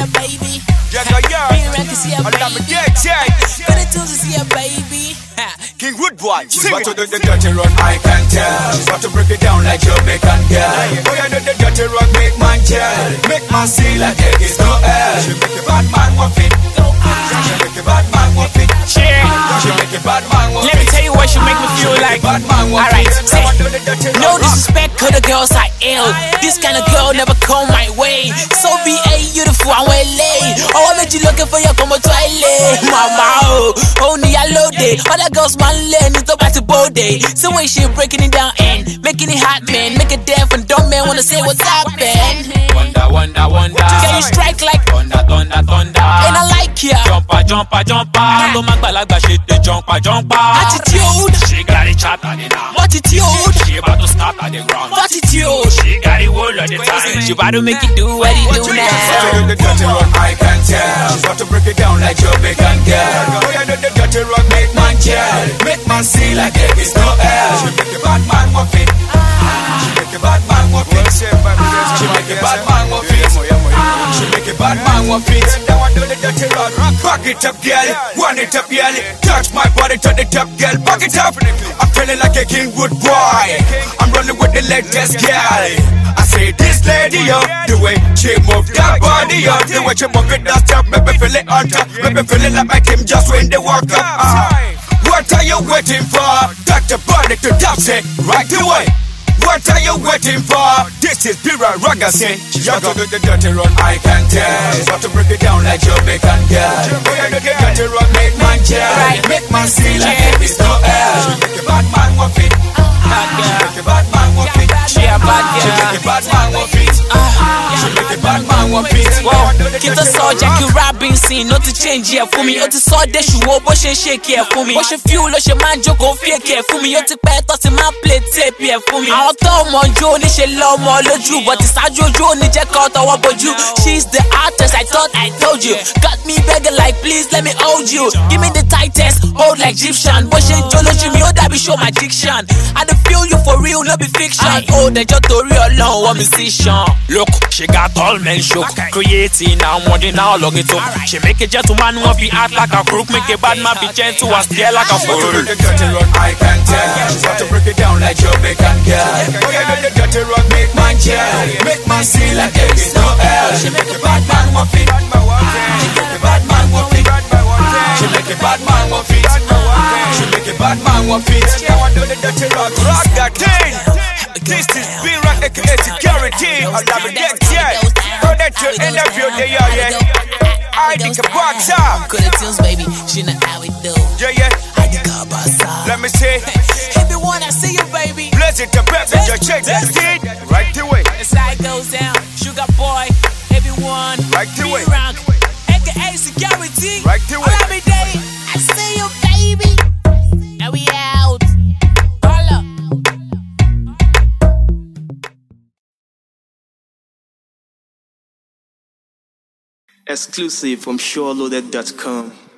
a baby. Yeah. Bring around to see a baby. Good at tools to see a baby. King Woodboy, sing what to do the dirty run, I can tell. What to break it down like Jamaican girl. Oh, you do the dirty run, make man gel. Make man see like there is no hell. She make a bad man want it. She make a bad man want it. She make a bad man want it. Let me tell you what she make me feel like. Alright, say, no disrespect, cause the girls are ill. This kind of girl never come my way. So be a beautiful and well laid. Oh, I bet you looking for your combo toilet. Mama, only I loaded. Other girls man learn it's about to body. So when she breaking it down and making it hot, man. Make it deaf and dumb man wanna say what's happened. Wonder. Can you strike like Thunder. and I like ya. Jumper. No magbalagba shit the jumper. Attitude, She got it chat on it now. attitude, She about to start at the ground. attitude. She got it all of the time. She about to make it do what he do What to now. do the dirty run, I can tell. What to break it down like Jamaican girl. Oh, you do the dirty run, make man gel. Make man see like there is no hell. She make a bad man want it. She make a bad man want it. She make a bad man want it. She make a bad man want it. Now I do the dirty run. Back it up, girl. Wind it up, girl. Touch my body to the top, girl. Back it up. I'm feeling like a King Woodboy. I'm rolling with the latest girl. I say this lady up, the way she move that body up, the way she move it that stuff, make me feel it on top, make me feel it like my team just when they walk up. What are you waiting for? Touch the body to top, say right away. What are you waiting for? This is Pira Ragasin. You got to do the dirty run, I can tell. Got to break it down like Jamaican girl. Oh, you do the dirty run, make man gel. Make man see like there is no hell. She make a bad man want it. She make a bad man want it. She a bad She girl. make a bad man want it. She make a bad man want it. Wow, kí tó sọ Jackie Robinson ló ti change ẹ̀ fún mi. Ó ti sọ dé ṣùgbọ́n bó ṣe ń shake ẹ̀ fún mi. Bó ṣe feel ló ṣe máa ń jókòó fake ẹ̀ fún mi. Ó ti pẹ́ tó ti máa ń play tape ẹ̀ fún mi. Àwọn tó mọ̀ jó oníṣe lọ́mọ lójú. But ìsájú ojú òní jẹ́ kọ́ tọwọ́ bojú. She's the artist, I thought I told you. Got me begging like please let me hold you. Give me the tightest, hold like Egyptian. Bó ṣe ń jó lójú mi ó dàbí show magician. I dey feel you for real, no be fiction. Ó dẹjọ́ torí Ọlọ́run wọ́n musician. Look, she got all men shook. Creating now more than now log it up. She make a gentleman want be act like a crook. Make a bad man be gentle and stare like a fool. What to do the dirty run, I can tell. Got to break it down like Jamaican girl. Oh, you do the dirty run, make man gel. Make man see like there is no hell. She make a bad man want it. She make a bad man want it. She make a bad man want it. She make a bad man want it. Now I do the dirty run, rock that thing. This is B-Rock aka Security. I'll never get yet. Go there to interview the yeah. I think a box up. Good at tunes, baby. She know how we do. Yeah. I think about side. Let me see. Everyone, I see you, baby. Bless it to baby, just check that seat. Right away. That's how it goes down. Sugar boy, everyone. Right away. B-Rock, aka Security. Right away. All every day. I see you, baby. And we out. Holla. Exclusive from SureLoaded.com.